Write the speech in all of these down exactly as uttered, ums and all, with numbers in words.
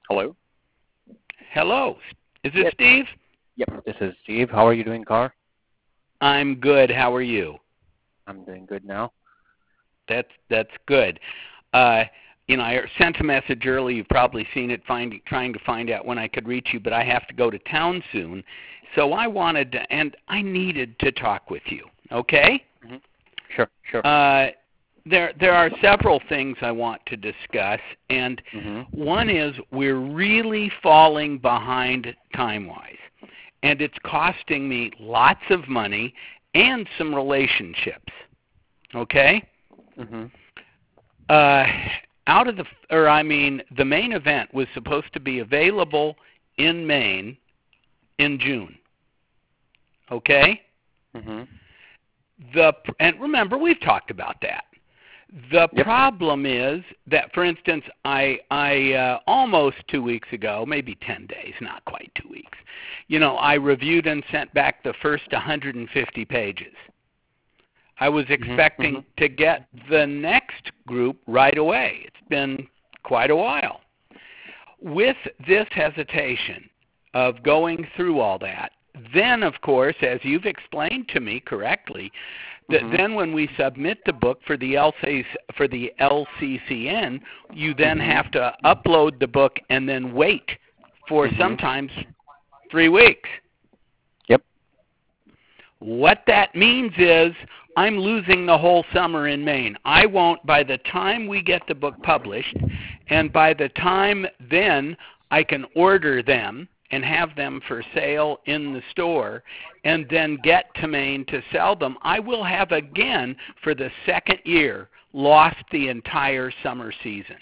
Hello? Hello. Is this Yep. Steve? Yep, this is Steve. How are you doing, Carr? I'm good. How are you? I'm doing good now. That's that's good. Uh, you know, I sent a message early. You've probably seen it, finding, trying to find out when I could reach you, but I have to go to town soon. So I wanted to, and I needed to talk with you. Okay? Mm-hmm. Sure, sure. Uh, there there are several things I want to discuss, and Mm-hmm. one is we're really falling behind time-wise, and it's costing me lots of money and some relationships. Okay? Mm-hmm. Uh, out of the, or I mean, the main event was supposed to be available in Maine in June. Okay? Mm-hmm. The and remember we've talked about that. The Yep. problem is that, for instance, I I uh, almost two weeks ago, maybe ten days, not quite two weeks. You know, I reviewed and sent back the first one hundred fifty pages. I was expecting Mm-hmm. to get the next group right away. It's been quite a while. With this hesitation of going through all that, then, of course, as you've explained to me correctly, that Mm-hmm. then when we submit the book for the L C, for the L C C N, you then Mm-hmm. have to upload the book and then wait for Mm-hmm. sometimes three weeks. Yep. What that means is I'm losing the whole summer in Maine. I won't, by the time we get the book published, and by the time then I can order them and have them for sale in the store, and then get to Maine to sell them, I will have again, for the second year, lost the entire summer season.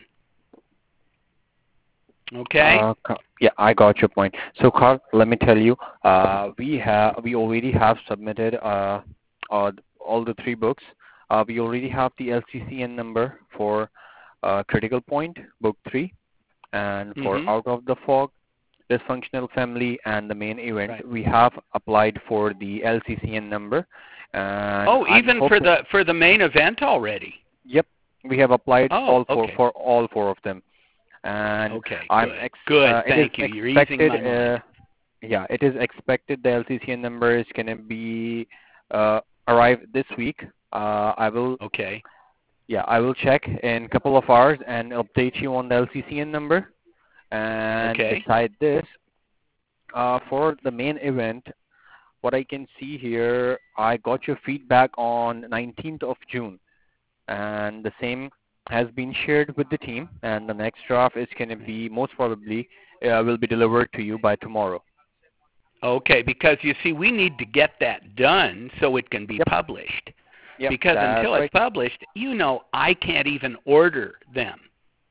Okay? Uh, Ca- yeah, I got your point. So, Carl, let me tell you, uh, we have we already have submitted uh, uh, all the three books. Uh, we already have the L C C N number for uh, Critical Point, Book Three, and for Mm-hmm. Out of the Fog, Dysfunctional Family, and the main event. Right. We have applied for the L C C N number, and Oh, I'm even for hoping. the for the main event already. Yep, we have applied Oh, all four okay. for all four of them, and Okay, I'm good. ex. Good. Uh, it is Thank you. You're easing expected. my Uh, mind. yeah, it is expected the L C C N number is gonna be uh, arrive this week. Uh, I will. Okay. Yeah, I will check in a couple of hours and update you on the L C C N number. And Okay. beside this, uh, for the main event, what I can see here, I got your feedback on nineteenth of June, and the same has been shared with the team, and the next draft is going to be most probably uh, will be delivered to you by tomorrow. Okay, because you see, we need to get that done so it can be Yep, published. yep, Because that's until it's right. published, you know, I can't even order them.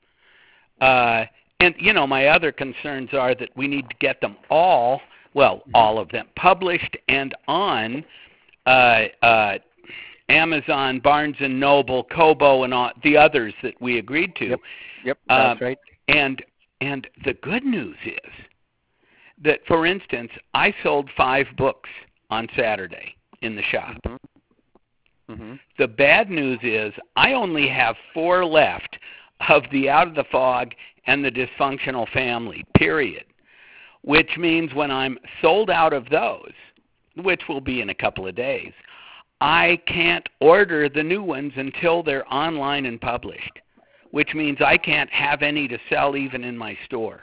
Uh, and, you know, my other concerns are that we need to get them all, well, Hmm. all of them, published and on uh, uh, Amazon, Barnes and Noble, Kobo, and all, the others that we agreed to. Yep, yep, Uh, that's right. and and the good news is that, for instance, I sold five books on Saturday in the shop. Hmm. Hmm. The bad news is I only have four left of the Out of the Fog and the Dysfunctional Family, period. Which means when I'm sold out of those, which will be in a couple of days, I can't order the new ones until they're online and published, which means I can't have any to sell even in my store.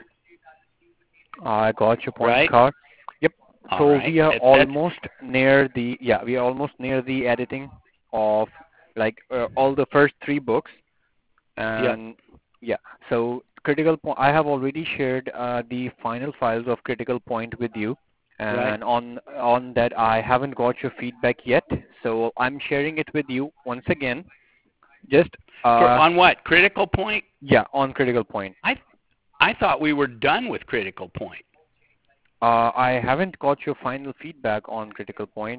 I got your point, Right? Carl. Yep. All So right. we are That, that's almost near the yeah we are almost near the editing of like uh, all the first three books. yep. And yeah, so critical point. I have already shared uh, the final files of Critical Point with you, Right. and on on that I haven't got your feedback yet. So I'm sharing it with you once again. Just For uh on what? Critical Point? yeah, on Critical Point. I I thought we were done with Critical Point. Uh, I haven't got your final feedback on Critical Point.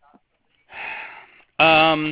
Um.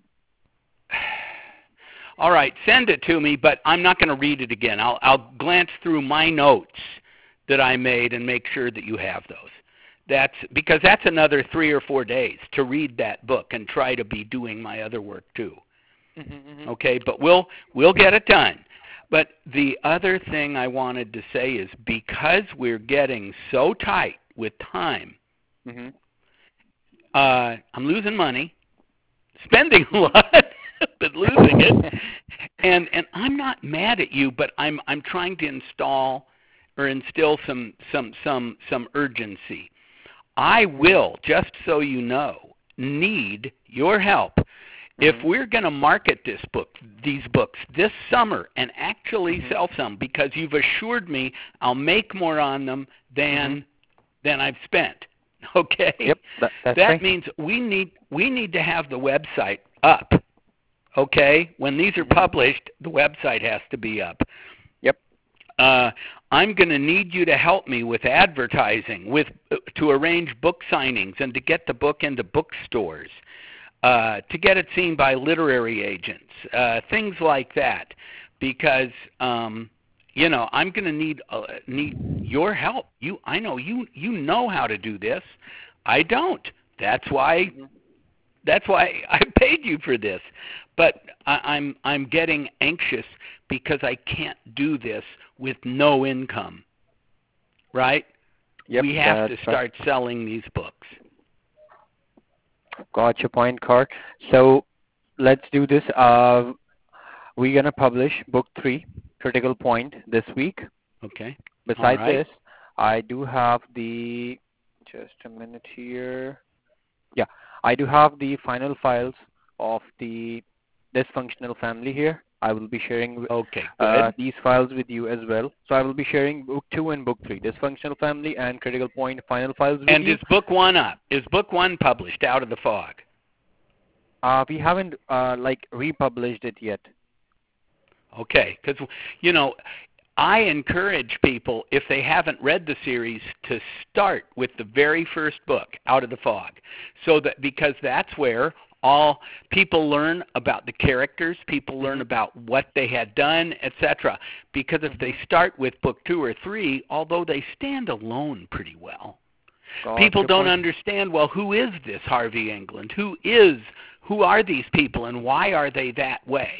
All right, send it to me, but I'm not going to read it again. I'll I'll glance through my notes that I made and make sure that you have those. That's because that's another three or four days to read that book and try to be doing my other work too. Mm-hmm, mm-hmm. Okay, but we'll we'll get it done. But the other thing I wanted to say is because we're getting so tight with time, Mm-hmm. uh, I'm losing money, spending a lot, but losing it. And and I'm not mad at you, but I'm I'm trying to install or instill some some some some urgency. I will, just so you know, need your help. If Mm-hmm. we're going to market this book, these books this summer and actually Mm-hmm. sell some, because you've assured me I'll make more on them than Mm-hmm. than I've spent. Okay? Yep, that, that's That right. means we need we need to have the website up. Okay? When these are Mm-hmm. published, the website has to be up. Yep. Uh, I'm going to need you to help me with advertising, with uh, to arrange book signings and to get the book into bookstores, uh, to get it seen by literary agents, uh, things like that, because um, you know I'm going to need uh, need your help. You, I know you you know how to do this. I don't. That's why Mm-hmm. that's why I paid you for this. But I, I'm I'm getting anxious because I can't do this with no income, right? Yep, We have that's to right. start selling these books. Got your point, Carl. So let's do this. Uh, we're gonna publish book three, Critical Point, this week. Okay? All Beside right? this, I do have the, just a minute here. Yeah, I do have the final files of the dysfunctional family here. I will be sharing Okay, uh, good. these files with you as well. So I will be sharing book two and book three, dysfunctional family and critical point final files with And you. is book one up? Is book one published, Out of the Fog? Uh, we haven't uh, like republished it yet. Okay, because you know, I encourage people, if they haven't read the series, to start with the very first book, Out of the Fog, so that because that's where all people learn about the characters, people learn Mm-hmm. about what they had done, et cetera. Because if they Mm-hmm. start with book two or three, although they stand alone pretty well, Got people your don't point. understand, well, who is this Harvey England? Who is, who are these people and why are they that way?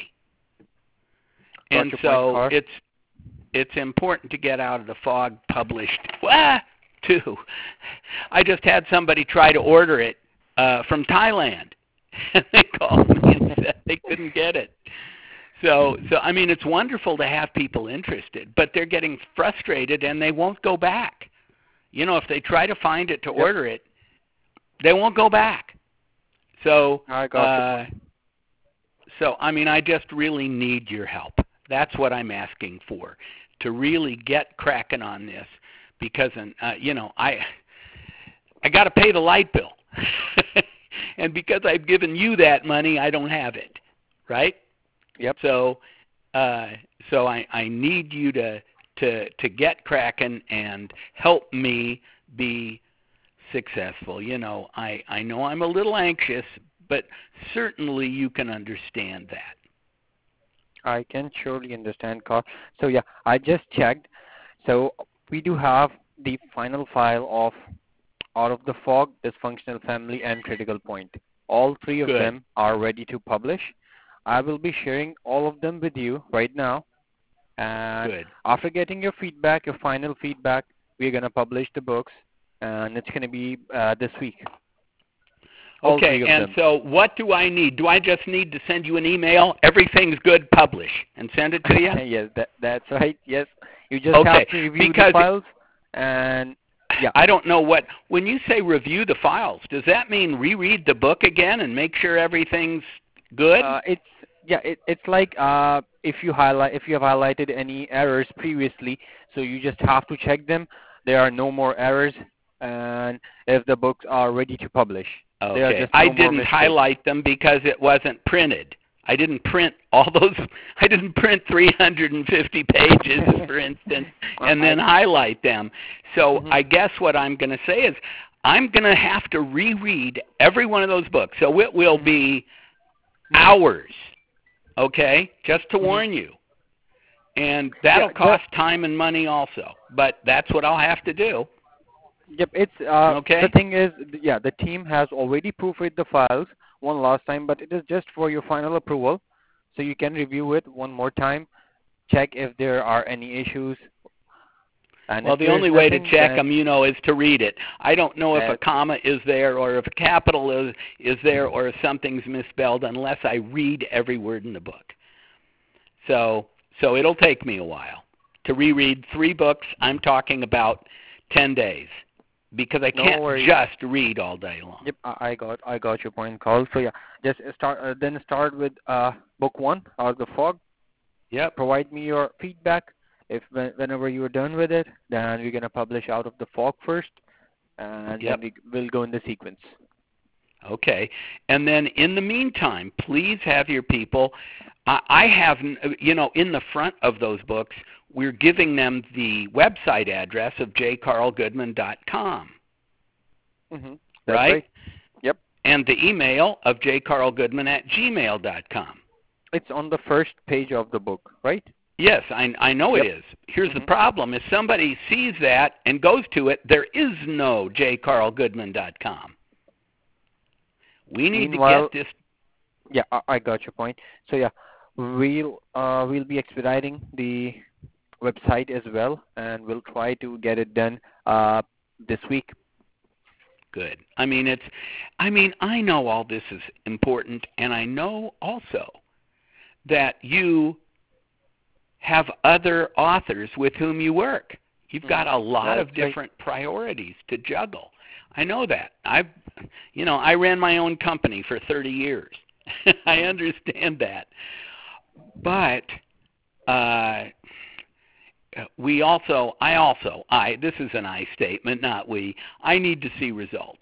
Got And your point, so Carl. it's it's important to get Out of the Fog published. Ah, too. I just had somebody try to order it uh, from Thailand, and they called me and said they couldn't get it. So, so I mean, it's wonderful to have people interested, but they're getting frustrated and they won't go back. You know, if they try to find it to Yep, order it, they won't go back. So, I got your uh, point. so I mean, I just really need your help. That's what I'm asking for, to really get cracking on this, because uh, you know I I got to pay the light bill, and because I've given you that money, I don't have it, right? Yep. So uh, so I I need you to to to get cracking and help me be successful. You know, I I know I'm a little anxious, but certainly you can understand that. I can surely understand, Carl. So yeah, I just checked. So we do have the final file of Out of the Fog, Dysfunctional Family, and Critical Point. All three of Good. them are ready to publish. I will be sharing all of them with you right now. And Good. after getting your feedback, your final feedback, we're going to publish the books. And it's going to be uh, this week. All Okay, three of and them. so what do I need? Do I just need to send you an email? Everything's good, publish, and send it to you? Yes, that, that's right. Yes. You just Okay, have to review the because files. And yeah. I don't know what, when you say review the files, does that mean reread the book again and make sure everything's good? Uh, it's yeah, it, it's like uh, if you highlight if you have highlighted any errors previously, so you just have to check them. There are no more errors, and if the books are ready to publish, there are Okay, just I no more didn't mistakes. highlight them because it wasn't printed. I didn't print all those, I didn't print three hundred fifty pages, for instance, and then highlight them. So Mhm. I guess what I'm going to say is I'm going to have to reread every one of those books. So it will Mhm. be Mhm. hours, okay, just to Mhm. warn you. And Yeah, that'll the, cost time and money also, but that's what I'll have to do, yep. It's uh, the okay? thing is, yeah, the team has already proofread the files one last time, but it is just for your final approval, so you can review it one more time. check if there are any issues. And well, if the there's only way to nothing, check then them, you know, is to read it. I don't know if uh, a comma is there or if a capital is, is there or if something's misspelled unless I read every word in the book. So, so it'll take me a while. To reread three books, I'm talking about ten days because I no can't worries. just read all day long. Yep, I I got I got your point, Carl. So yeah, just start uh, then start with uh, book one, Out of the Fog. Yep. Provide me your feedback. If when- whenever you are done with it, then we're gonna publish Out of the Fog first, and Yep. then we will go in the sequence. Okay. And then in the meantime, please have your people, I, I have, you know, in the front of those books, we're giving them the website address of j carl goodman dot com, Mm-hmm. That's right? right. Yep. And the email of j carl goodman at gmail dot com. It's on the first page of the book, right? Yes, I, I know Yep. it is. Here's Mm-hmm. the problem. If somebody sees that and goes to it, there is no j carl goodman dot com. We need Meanwhile, to get this. yeah, I, I got your point. So yeah, we'll uh, we'll be expediting the website as well, and we'll try to get it done uh, this week. Good. I mean, it's, I mean, I know all this is important, and I know also that you have other authors with whom you work. You've got a lot That's of different right. priorities to juggle. I know that. I've, you know, I ran my own company for thirty years. I understand that. But uh, we also, I also, I, this is an I statement, not we, I need to see results.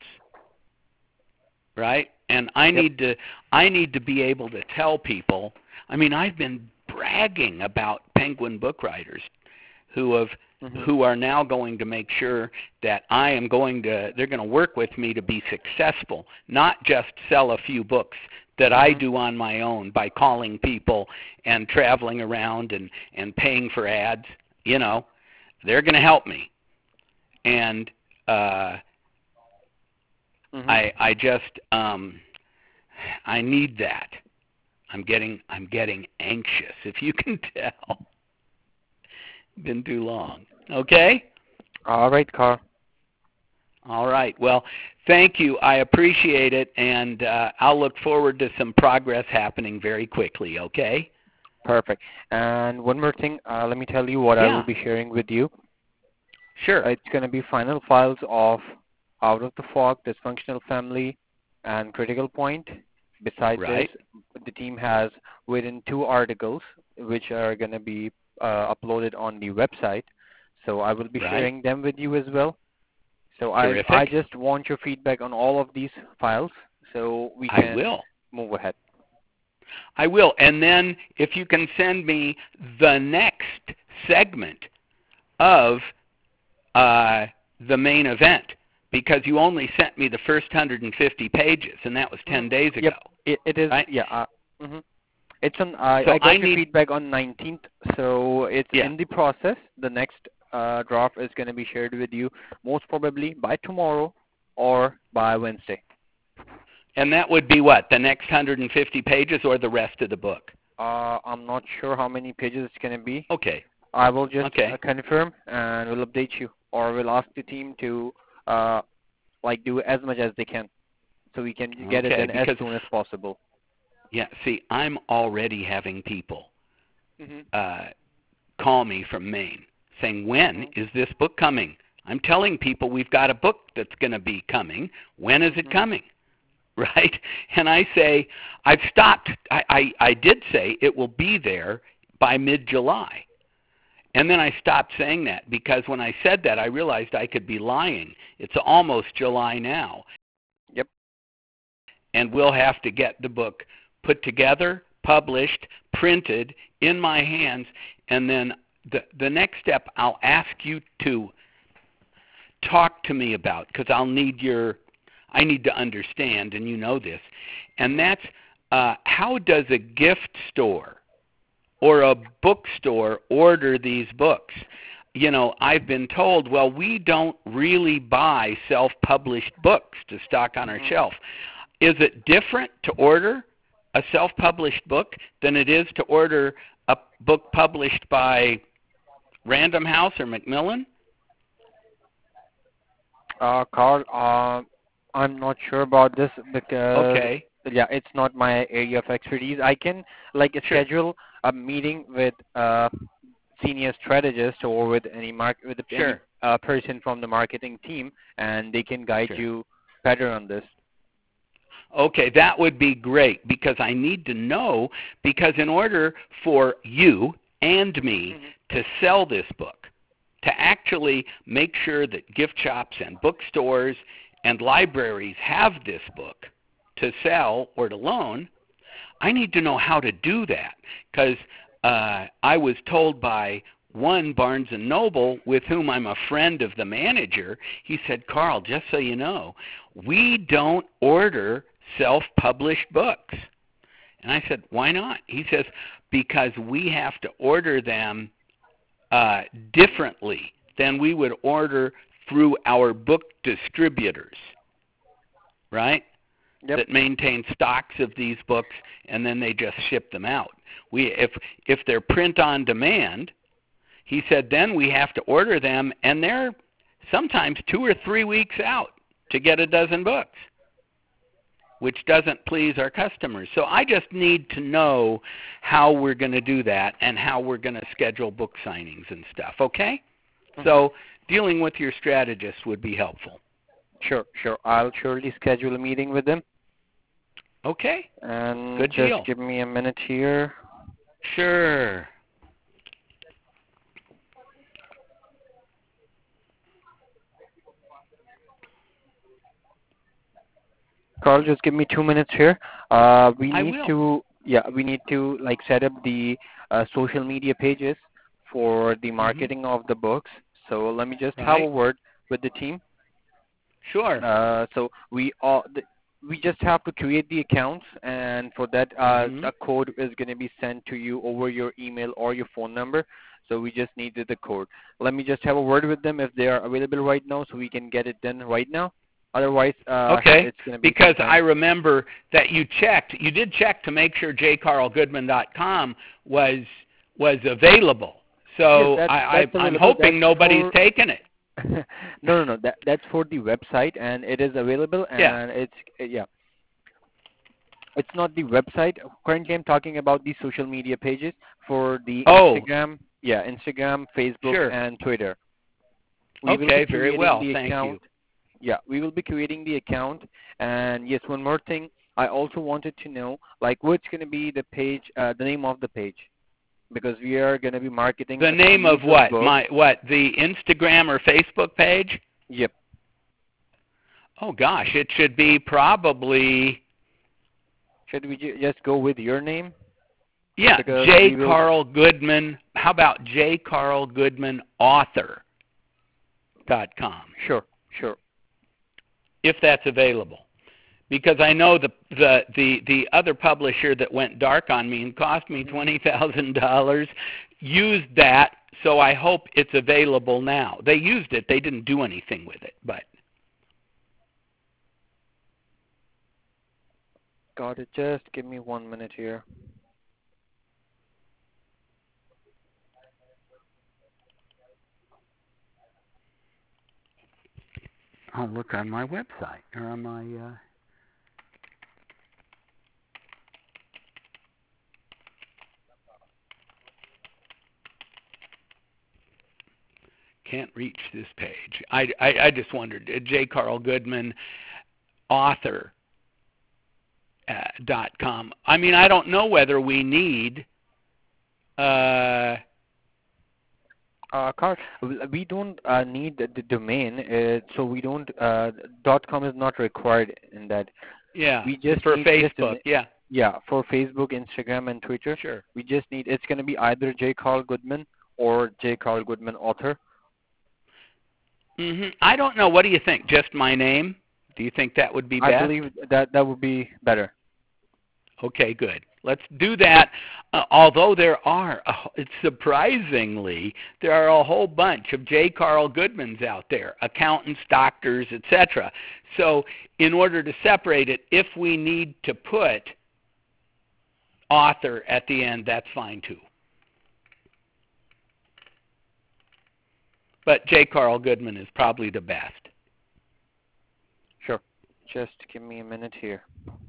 Right? And I Yep. need to, I need to be able to tell people, I mean, I've been bragging about Penguin book writers who have, mm-hmm. who are now going to make sure that I am going to, they're going to work with me to be successful, not just sell a few books that I do on my own by calling people and traveling around and, and paying for ads. You know, they're going to help me. And uh, mm-hmm. I I just um, I need that. I'm getting I'm getting anxious, if you can tell. Been too long. Okay? All right, Carl. All right. Well, thank you. I appreciate it, and uh, I'll look forward to some progress happening very quickly, okay? Perfect. And one more thing, uh, let me tell you what yeah. I will be sharing with you. Sure. It's going to be final files of Out of the Fog, Dysfunctional Family, and Critical Point. Besides right. this, the team has written two articles which are going to be uh, uploaded on the website. So I will be right. sharing them with you as well. So I, Terrific. I just want your feedback on all of these files so we can I will. move ahead. I will. And then if you can send me the next segment of uh, the main event, because you only sent me the first one hundred fifty pages, and that was ten days ago. Yep, it, it is. Right? Yeah, uh, mm-hmm. It's on. Uh, so I got I your need, feedback on nineteenth, so it's yeah. in the process. The next uh, draft is going to be shared with you most probably by tomorrow or by Wednesday. And that would be what, the next one hundred fifty pages or the rest of the book? Uh, I'm not sure how many pages it's going to be. Okay. I will just okay. uh, confirm and we'll update you, or we'll ask the team to uh, like do as much as they can, so we can get okay, it done as soon as possible. Yeah. See, I'm already having people mm-hmm. uh, call me from Maine saying, "When mm-hmm. is this book coming?" I'm telling people we've got a book that's going to be coming. When is it mm-hmm. coming? Right? And I say, I've stopped. I, I, I did say it will be there by mid-July. And then I stopped saying that because when I said that, I realized I could be lying. It's almost July now. Yep. And we'll have to get the book put together, published, printed, in my hands, and then the, the next step I'll ask you to talk to me about, because I'll need your... I need to understand, and you know this, and that's uh, how does a gift store or a bookstore order these books? You know, I've been told, well, we don't really buy self-published books to stock on our shelf. Is it different to order a self-published book than it is to order a book published by Random House or Macmillan? Uh, Carl, uh, I'm not sure about this because Okay. yeah, it's not my area of expertise. I can like Sure. schedule a meeting with uh senior strategist or with any mark with any Sure. uh, person from the marketing team, and they can guide Sure. you better on this. Okay, that would be great because I need to know, because in order for you and me Mhm. to sell this book, to actually make sure that gift shops and bookstores and libraries have this book to sell or to loan, I need to know how to do that, because uh, I was told by one Barnes and Noble, with whom I'm a friend of the manager, he said, Carl, just so you know, we don't order self-published books. And I said, why not? He says, because we have to order them uh, differently than we would order through our book distributors, right? Yep. That maintain stocks of these books, and then they just ship them out. We, if if they're print on demand, he said, then we have to order them, and they're sometimes two or three weeks out to get a dozen books, which doesn't please our customers. So I just need to know how we're going to do that and how we're going to schedule book signings and stuff, okay? Mhm. So dealing with your strategist would be helpful. Sure, sure. I'll surely schedule a meeting with them. Okay, And good just deal. give me a minute here. Sure. Carl, just give me two minutes here. Uh, we I need will. to, yeah, we need to like set up the uh, social media pages for the marketing of the books. So let me just have a Right. word with the team. Sure. Uh, so we all, the, we just have to create the accounts, and for that, uh, Mhm. a code is going to be sent to you over your email or your phone number. So we just needed the code. Let me just have a word with them if they are available right now, so we can get it done right now. Otherwise, uh, Okay, it's going to be because sometime. I remember that you checked, you did check to make sure j carl goodman dot com was was available. So Yes, that's I, I that's I'm available. That's hoping nobody's for taken it. no, no, no. That that's for the website, and it is available. Yeah. And it's uh, yeah, it's not the website. Currently, I'm talking about the social media pages for the Oh, Instagram. Yeah, Instagram, Facebook, sure. and Twitter. We will be Okay, very creating well. the Thank you. account. Yeah, we will be creating the account. And yes, one more thing. I also wanted to know, like, what's going to be the page, uh, the name of the page, because we are going to be marketing The a name of series what? books. My what? The Instagram or Facebook page? Yep. Oh gosh, it should be probably Should we ju- just go with your name? yeah, Because J we will. Carl Goodman. How about J Carl Goodman author dot com? Sure, sure. If that's available. Because I know the the the, the other publisher that went dark on me and cost me twenty thousand dollars used that, so I hope it's available now. They used it, they didn't do anything with it, but Got it. Just give me one minute here. I'll look on my website or on my uh can't reach this page. I, I, I just wondered, uh, J Carl Goodman author uh, dot com. I mean, I don't know whether we need uh Uh, Carl, w- we don't uh, need the, the domain, uh, so we don't. Uh, dot com is not required in that. yeah, We just for need just a, Facebook. mi- Yeah, yeah, for Facebook, Instagram, and Twitter. sure. We just need. It's gonna be either J. Carl Goodman or J. Carl Goodman author. Mhm. I don't know. What do you think? Just my name? Do you think that would be I best? believe that that would be better. Okay, good. Let's do that. Uh, although there are, uh, it's surprisingly, there are a whole bunch of J. Carl Goodmans out there, accountants, doctors, et cetera. So in order to separate it, if we need to put author at the end, that's fine too. But J. Carl Goodman is probably the best. Sure. Just give me a minute here.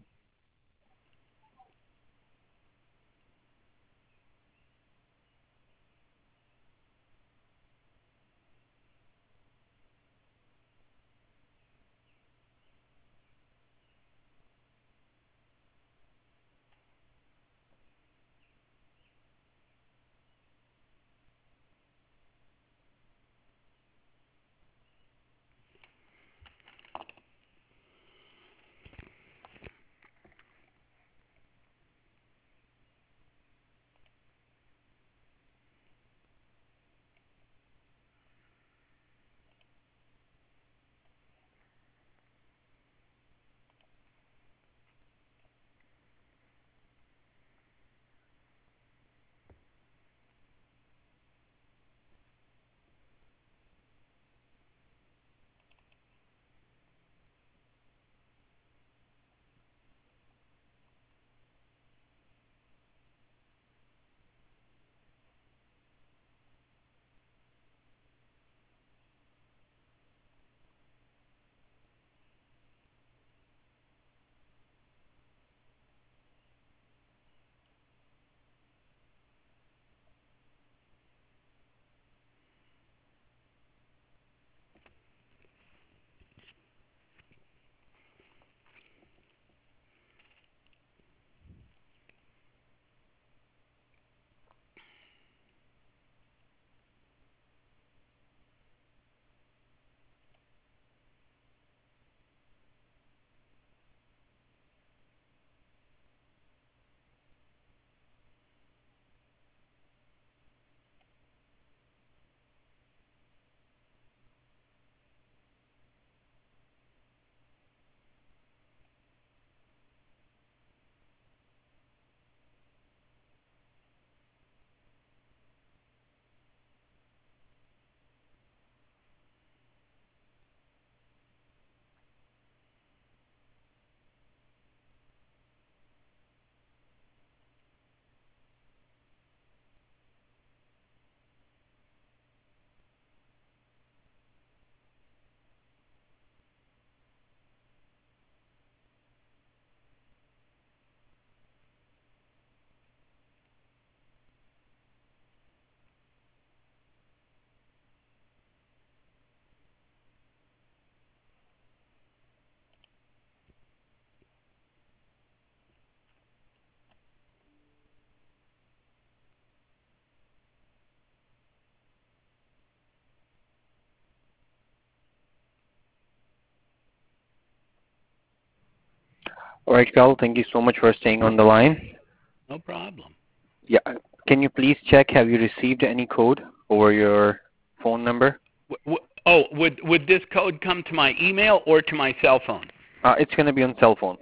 All right, Carl, thank you so much for staying on the line. No problem. Yeah. Can you please check, have you received any code over your phone number? W- w- oh, would would this code come to my email or to my cell phone? Uh, it's going to be on cell phone.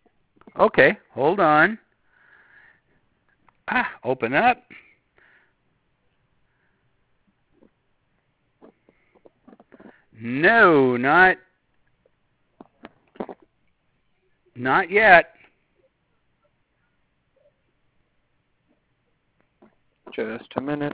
Okay, hold on. Ah, open up. No, not not yet. Just a minute.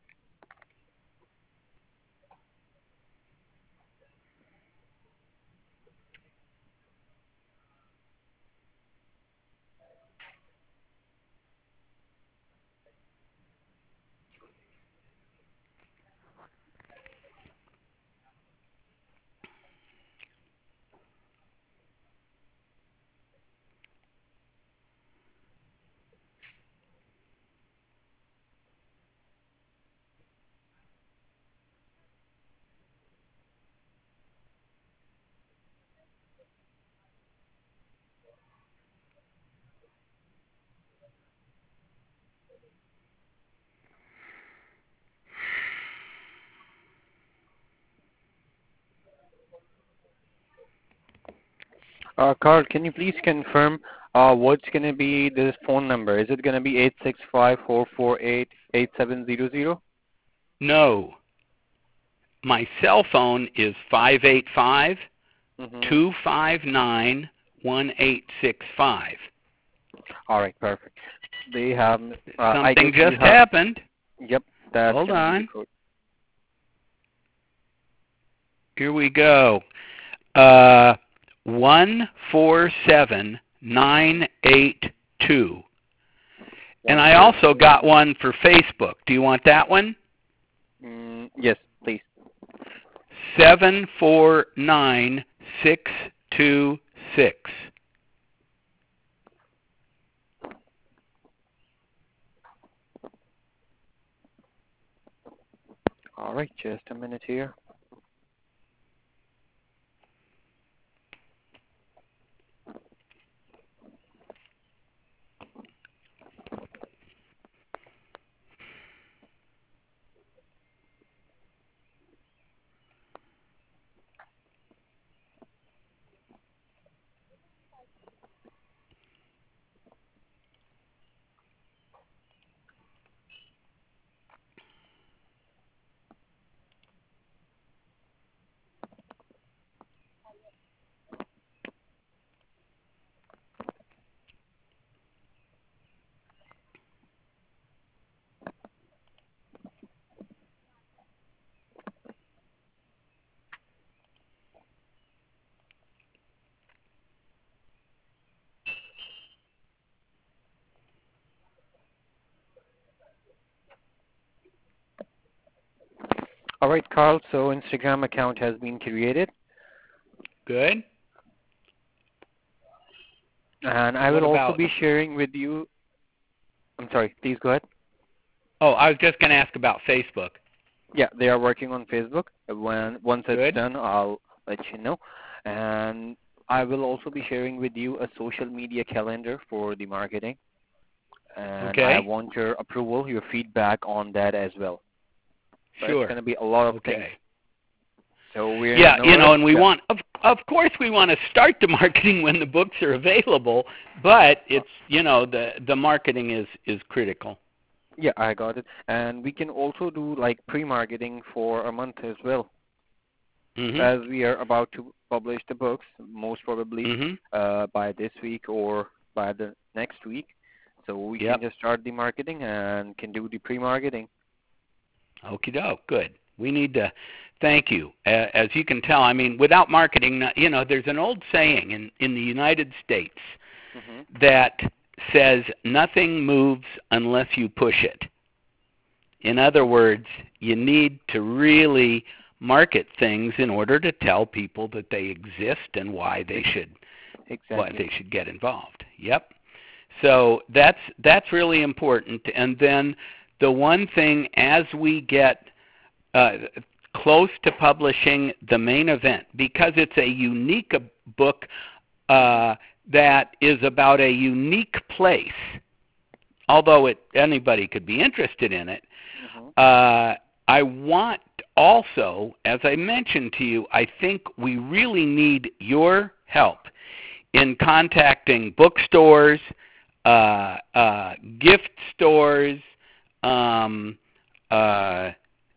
Uh, Carl, can you please confirm uh, what's going to be this phone number? Is it going to be eight six five, four four eight, eight seven zero zero? No. My cell phone is five eight five, two five nine, one eight six five. All right, perfect. they have. Uh, I Something guess you just have. happened. Yep, that's Hold gonna be the on. code. Here we go. Uh, one four seven nine eight two. And One I four also seven. got one for Facebook. Do you want that one? Mm, yes, please. Seven four nine six two six. All right, just a minute here. All right, Carl. So Instagram account has been created, Good. and I What will also about? be sharing with you. I'm sorry. Please go ahead. Oh, I was just going to ask about Facebook. Yeah, they are working on Facebook. When once it's Good. done, I'll let you know. And I will also be sharing with you a social media calendar for the marketing. And I Okay. want your approval, your feedback on that as well. So it's Sure. going to be a lot of things. Okay. So we're Yeah, in no you rush. know, and we Yeah. want, of of course, we want to start the marketing when the books are available, but it's, you know, the the marketing is is critical. Yeah, I got it. And we can also do like pre-marketing for a month as well, Mhm. as we are about to publish the books, most probably Mhm. uh, by this week or by the next week. So we can Yep. just start the marketing and can do the pre-marketing. Okie doke. Good. We need to thank you. Uh, as you can tell, I mean, without marketing, uh, you know, there's an old saying in in the United States Hmm. that says nothing moves unless you push it. In other words, you need to really market things in order to tell people that they exist and why they should why Exactly. they should get involved. Yep. So that's that's really important. And then the one thing, as we get uh, close to publishing the main event, because it's a unique book uh, that is about a unique place, although it anybody could be interested in it. Hmm. Uh, I want also, as I mentioned to you, I think we really need your help in contacting bookstores, uh, uh, gift stores, um, uh,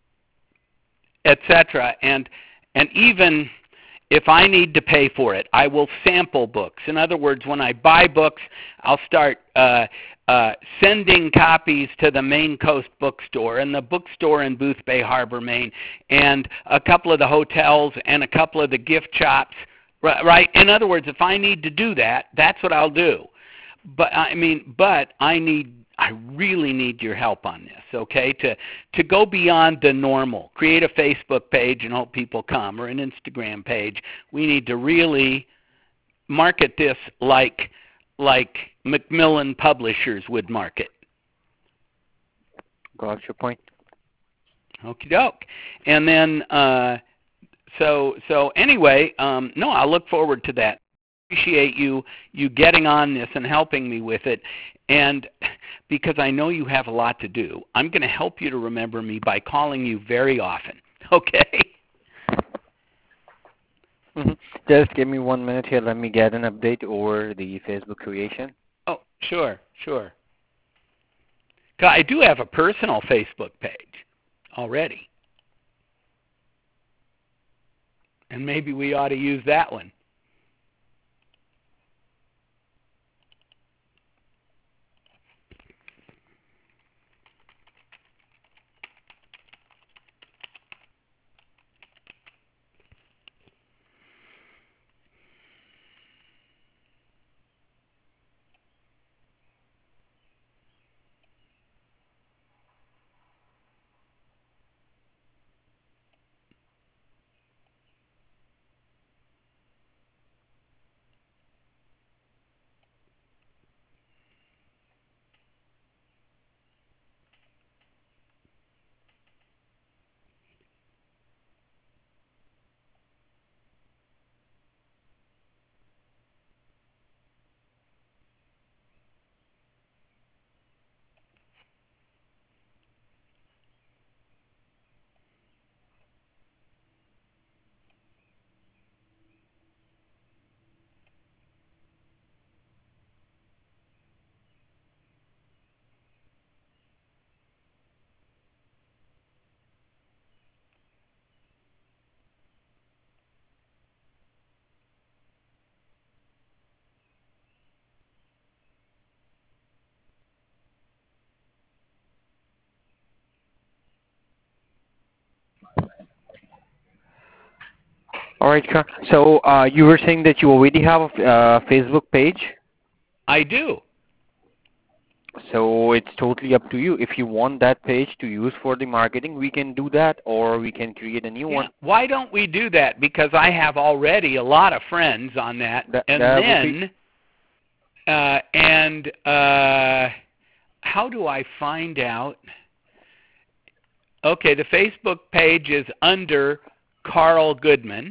et cetera, and and even if I need to pay for it, I will sample books. In other words, when I buy books, I'll start uh, uh, sending copies to the Maine Coast Bookstore and the bookstore in Boothbay Harbor, Maine, and a couple of the hotels and a couple of the gift shops. Right? In other words, if I need to do that, that's what I'll do. But I mean, but I need, I really need your help on this, okay? To to go beyond the normal, create a Facebook page and hope people come, or an Instagram page. We need to really market this like like Macmillan Publishers would market. Got your point. Okie doke. And then, uh, so so anyway, um, no, I look forward to that. Appreciate you you getting on this and helping me with it, and because I know you have a lot to do, I'm going to help you to remember me by calling you very often. Okay? Hmm. Just give me one minute here. Let me get an update over the Facebook creation. Oh, sure, sure. 'Cause I do have a personal Facebook page already, and maybe we ought to use that one. All right, Carl. So uh, you were saying that you already have a uh, Facebook page. I do. So it's totally up to you. If you want that page to use for the marketing, we can do that, or we can create a new Yeah. one. Why don't we do that? Because I have already a lot of friends on that. That, and that would then, be uh, and uh, how do I find out? Okay, the Facebook page is under Carl Goodman.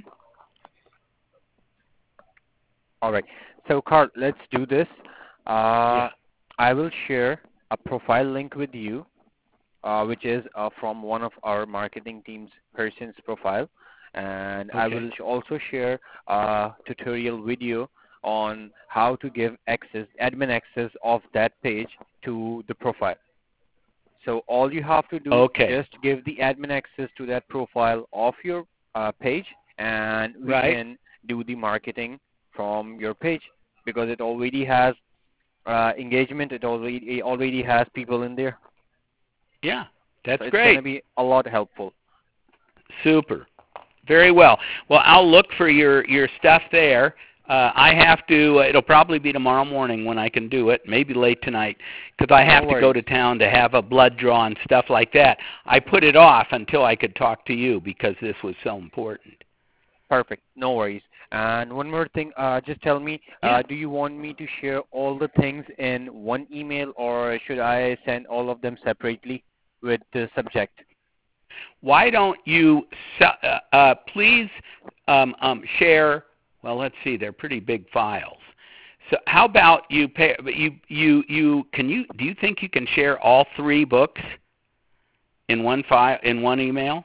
all right. So Carl, let's do this. Uh, Yeah. I will share a profile link with you, uh, which is uh, from one of our marketing team's person's profile, and I Okay. will sh- also share a tutorial video on how to give access, admin access of that page to the profile. So all you have to do, Okay. just give the admin access to that profile of your uh, page, and we Right. can do the marketing from your page because it already has uh, engagement. It already it already has people in there. Yeah. That's So it's going great. to be a lot helpful. Super. Very well. Well, I'll look for your, your stuff there. Uh, I have to, uh, it'll probably be tomorrow morning when I can do it, maybe late tonight, because I have No to go worries. to town to have a blood draw and stuff like that. I put it off until I could talk to you because this was so important. Perfect. No worries. And one more thing, uh, just tell me, Yeah. uh, do you want me to share all the things in one email, or should I send all of them separately with the subject? Why don't you uh, uh, please um, um, share, well, let's see, they're pretty big files. So how about you pay, you, you, you, can you, do you think you can share all three books in one file, in one email?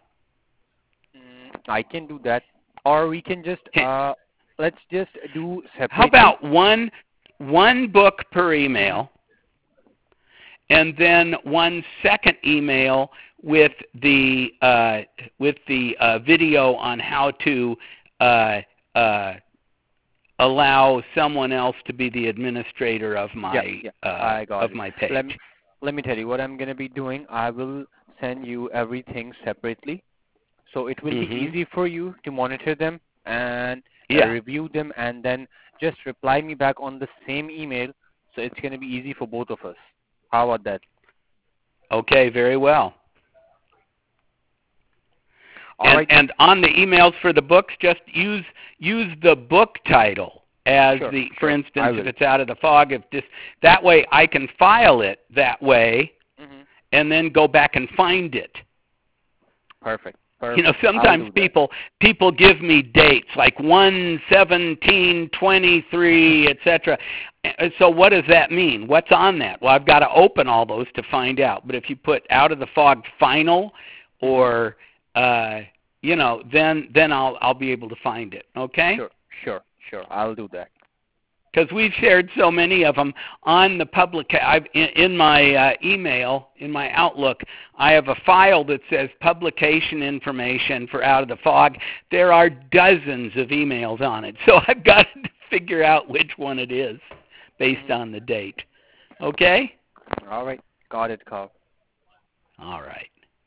Mm, I can do that. Or we can just, Can, uh, let's just do how separately. about one, one book per email, and then one second email with the uh, with the uh, video on how to uh, uh, allow someone else to be the administrator of Yeah, my yeah, uh, I got of it. my Let, page. m- let me tell you what I'm going to be doing. I will send you everything separately. So it will be Mhm. easy for you to monitor them and uh, Yeah. review them, and then just reply me back on the same email. So it's going to be easy for both of us. How about that? Okay. Very well. All And right. and on the emails for the books, just use use the book title as Sure, the, for sure. I instance, if will. it's Out of the Fog, if this that way I can file it that way Hmm. and then go back and find it. Perfect. You know, Perfect. I'll sometimes do that. people people give me dates like one seventeen twenty-three, et cetera. So what does that mean? What's on that? Well, I've got to open all those to find out. But if you put Out of the Fog final, or uh, you know, then then I'll I'll be able to find it. Okay? Sure, sure, sure. I'll do that. Because we've shared so many of them on the public. I've, in, in my uh, email, in my Outlook, I have a file that says publication information for Out of the Fog. There are dozens of emails on it, so I've got to figure out which one it is based Hmm. on the date. Okay? All right. Got it, Carl. All right.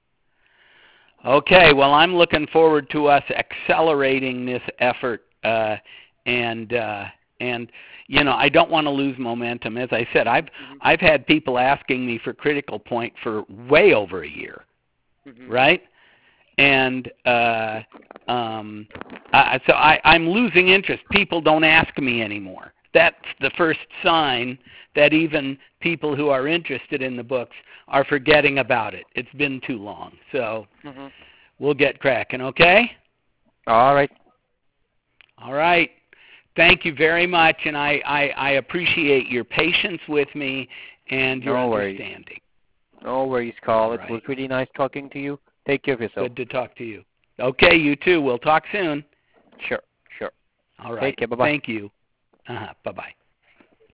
Okay, well, I'm looking forward to us accelerating this effort, uh, and uh, and you know, I don't want to lose momentum. As I said, I've Hmm. I've had people asking me for Critical Point for way over a year, Hmm. right? And uh, um, I, so I, I'm losing interest. People don't ask me anymore. That's the first sign that even people who are interested in the books are forgetting about it. It's been too long. So Hmm. we'll get cracking, okay? All right. All right. Thank you very much, and I, I, I appreciate your patience with me and your No worries. understanding. No worries, Carl. All It was right. really nice talking to you. Take care of yourself. Good to talk to you. Okay, you too. We'll talk soon. Sure, sure. All right. Take care. Bye-bye. Thank you. Uh-huh. Bye-bye.